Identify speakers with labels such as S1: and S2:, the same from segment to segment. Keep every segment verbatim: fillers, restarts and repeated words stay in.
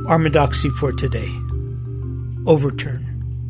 S1: Orthodoxy for today. Overturn.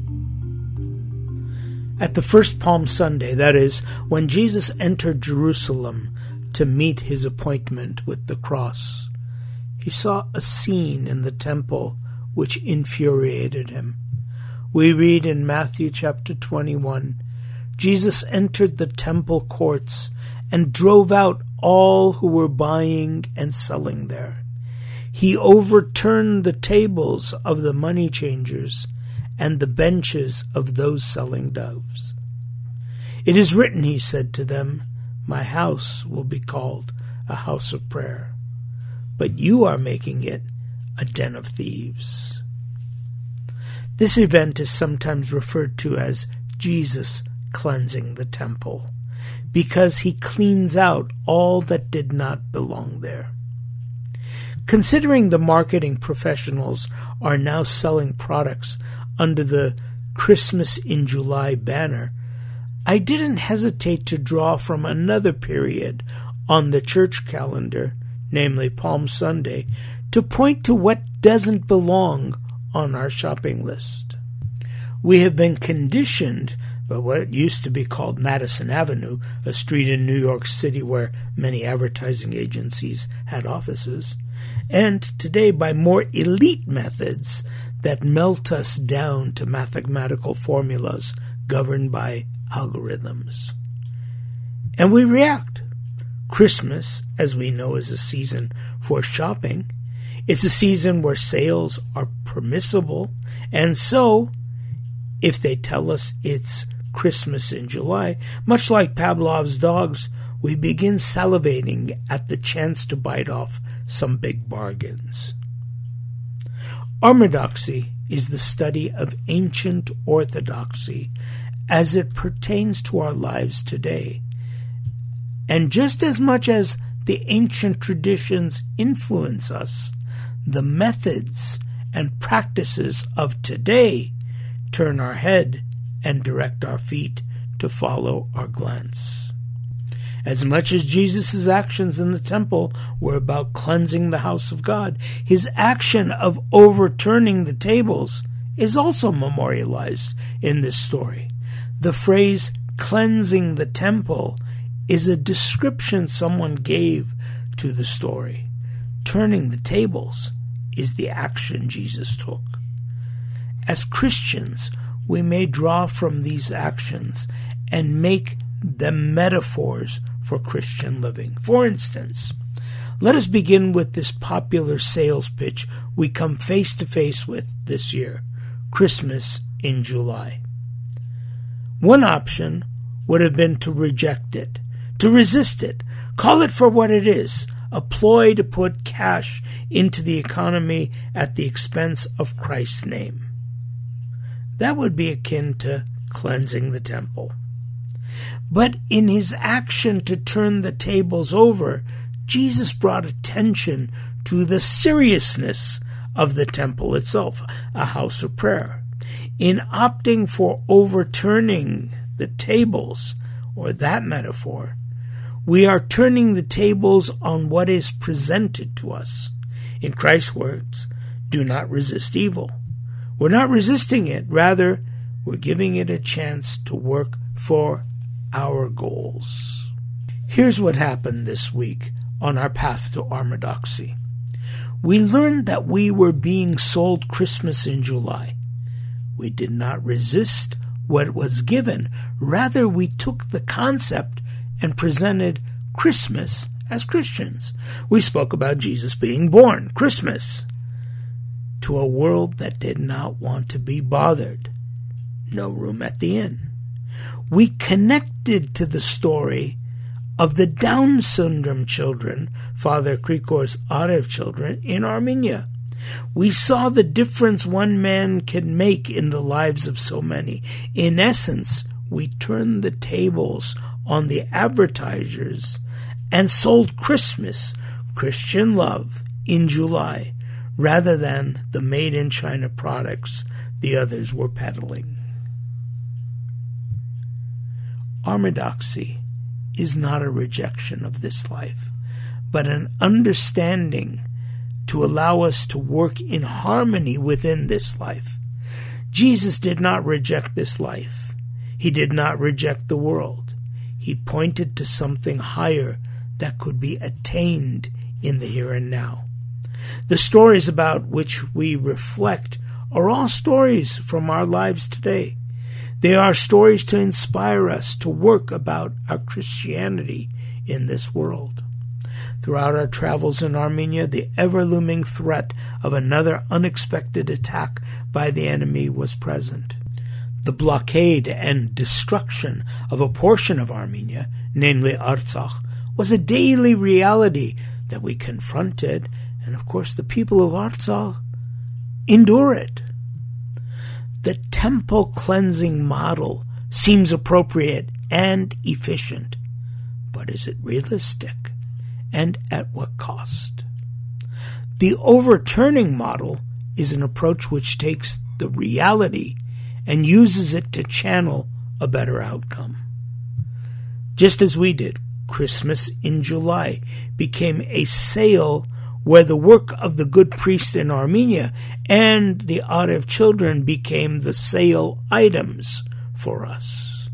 S1: At the first Palm Sunday, that is, when Jesus entered Jerusalem to meet his appointment with the cross, he saw a scene in the temple which infuriated him. We read in Matthew chapter twenty-one, Jesus entered the temple courts and drove out all who were buying and selling there. He overturned the tables of the money changers and the benches of those selling doves. It is written, he said to them, my house will be called a house of prayer, but you are making it a den of thieves. This event is sometimes referred to as Jesus cleansing the temple, because he cleans out all that did not belong there. Considering the marketing professionals are now selling products under the Christmas in July banner, I didn't hesitate to draw from another period on the church calendar, namely Palm Sunday, to point to what doesn't belong on our shopping list. We have been conditioned by what used to be called Madison Avenue, a street in New York City where many advertising agencies had offices, and today by more elite methods that melt us down to mathematical formulas governed by algorithms. And we react. Christmas, as we know, is a season for shopping. It's a season where sales are permissible, and so, if they tell us it's Christmas in July, much like Pavlov's dogs, we begin salivating at the chance to bite off some big bargains. Orthodoxy is the study of ancient orthodoxy as it pertains to our lives today. And just as much as the ancient traditions influence us, the methods and practices of today turn our head and direct our feet to follow our glance. As much as Jesus' actions in the temple were about cleansing the house of God, his action of overturning the tables is also memorialized in this story. The phrase cleansing the temple is a description someone gave to the story. Turning the tables is the action Jesus took. As Christians, we may draw from these actions and make them metaphors for Christian living. For instance, let us begin with this popular sales pitch we come face to face with this year, Christmas in July. One option would have been to reject it, to resist it, call it for what it is, a ploy to put cash into the economy at the expense of Christ's name. That would be akin to cleansing the temple. But in his action to turn the tables over, Jesus brought attention to the seriousness of the temple itself, a house of prayer. In opting for overturning the tables, or that metaphor, we are turning the tables on what is presented to us. In Christ's words, do not resist evil. We're not resisting it. Rather, we're giving it a chance to work for our goals. Here's what happened this week on our path to orthodoxy. We learned that we were being sold Christmas in July. We did not resist what was given. Rather, we took the concept and presented Christmas as Christians. We spoke about Jesus being born, Christmas, to a world that did not want to be bothered. No room at the inn. We connected to the story of the Down syndrome children, Father Krikor's Arev children, in Armenia. We saw the difference one man can make in the lives of so many. In essence, we turned the tables on the advertisers and sold Christmas, Christian love, in July, rather than the made-in-China products the others were peddling. Orthodoxy is not a rejection of this life, but an understanding to allow us to work in harmony within this life. Jesus did not reject this life. He did not reject the world. He pointed to something higher that could be attained in the here and now. The stories about which we reflect are all stories from our lives today. They are stories to inspire us to work about our Christianity in this world. Throughout our travels in Armenia, the ever-looming threat of another unexpected attack by the enemy was present. The blockade and destruction of a portion of Armenia, namely Artsakh, was a daily reality that we confronted, and of course the people of Artsakh endure it. The temple cleansing model seems appropriate and efficient, but is it realistic? And at what cost? The overturning model is an approach which takes the reality and uses it to channel a better outcome. Just as we did, Christmas in July became a sale where the work of the good priest in Armenia and the Arev children became the sale items for us.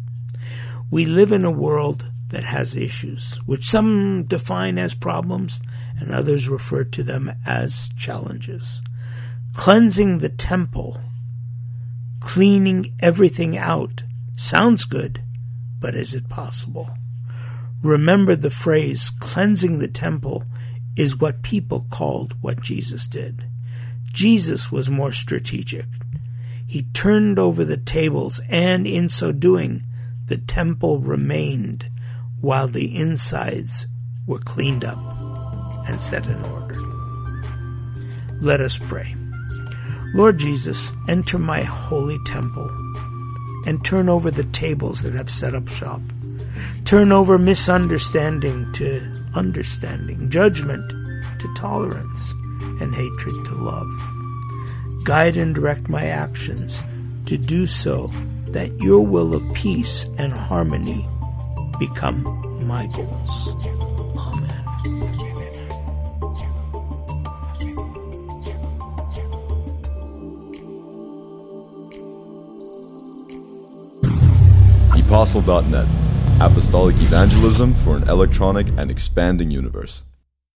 S1: We live in a world that has issues, which some define as problems and others refer to them as challenges. Cleansing the temple, cleaning everything out, sounds good, but is it possible? Remember the phrase, cleansing the temple, is what people called what Jesus did. Jesus was more strategic. He turned over the tables, and in so doing, the temple remained while the insides were cleaned up and set in order. Let us pray. Lord Jesus, enter my holy temple and turn over the tables that have set up shop. Turn over misunderstanding to understanding, judgment to tolerance, and hatred to love. Guide and direct my actions to do so that your will of peace and harmony become my goals. Amen.
S2: Apostle dot net, Apostolic Evangelism for an electronic and expanding universe.